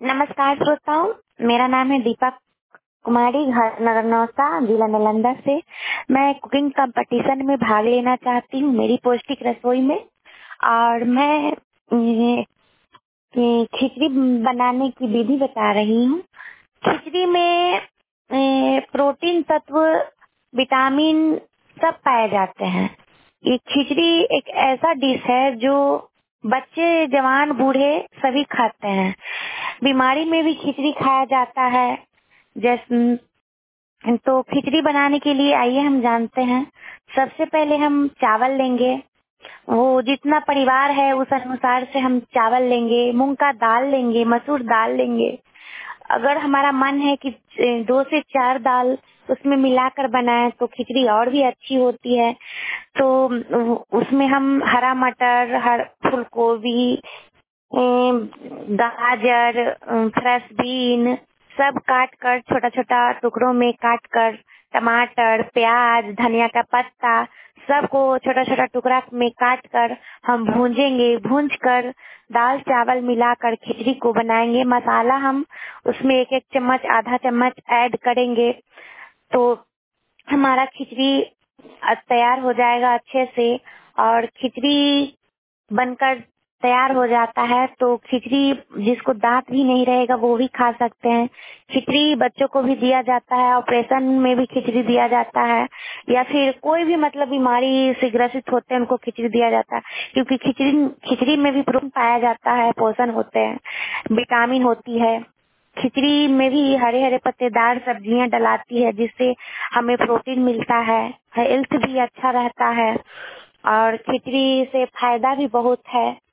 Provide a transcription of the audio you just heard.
नमस्कार श्रोताओं, मेरा नाम है दीपा कुमारी, घर नगरनौसा, जिला नालंदा से। मैं कुकिंग कंपटीशन में भाग लेना चाहती हूँ, मेरी पौष्टिक रसोई में। और मैं खिचड़ी बनाने की विधि बता रही हूँ। खिचड़ी में प्रोटीन तत्व, विटामिन सब पाए जाते हैं। ये खिचड़ी एक ऐसा डिश है जो बच्चे, जवान, बूढ़े सभी खाते हैं। बीमारी में भी खिचड़ी खाया जाता है। जैसे तो खिचड़ी बनाने के लिए आइए हम जानते हैं। सबसे पहले हम चावल लेंगे, वो जितना परिवार है उस अनुसार से हम चावल लेंगे। मूंग का दाल लेंगे, मसूर दाल लेंगे। अगर हमारा मन है कि 2 से 4 दाल उसमें मिलाकर बनाएं तो खिचड़ी और भी अच्छी होती है। तो उसमें हम हरा मटर, फूल गोभी, गाजर, फ्रेश बीन सब काट कर, छोटा छोटा टुकड़ों में काट कर, टमाटर, प्याज, धनिया का पत्ता सबको छोटा छोटा टुकड़ा में काट कर हम भूंजेंगे। भूंज कर दाल चावल मिलाकर खिचड़ी को बनाएंगे। मसाला हम उसमें 1-1 चम्मच, आधा चम्मच ऐड करेंगे तो हमारा खिचड़ी तैयार हो जाएगा अच्छे से। और खिचड़ी बनकर तैयार हो जाता है तो खिचड़ी जिसको दांत भी नहीं रहेगा वो भी खा सकते हैं। खिचड़ी बच्चों को भी दिया जाता है, ऑपरेशन में भी खिचड़ी दिया जाता है, या फिर कोई भी मतलब बीमारी से ग्रसित होते हैं उनको खिचड़ी दिया जाता है। क्योंकि खिचड़ी में भी प्रोटीन पाया जाता है, पोषण होते हैं, विटामिन होती है। खिचड़ी में भी हरे हरे पत्तेदार सब्जियां डलाती है जिससे हमें प्रोटीन मिलता है, हेल्थ भी अच्छा रहता है और खिचड़ी से फायदा भी बहुत है।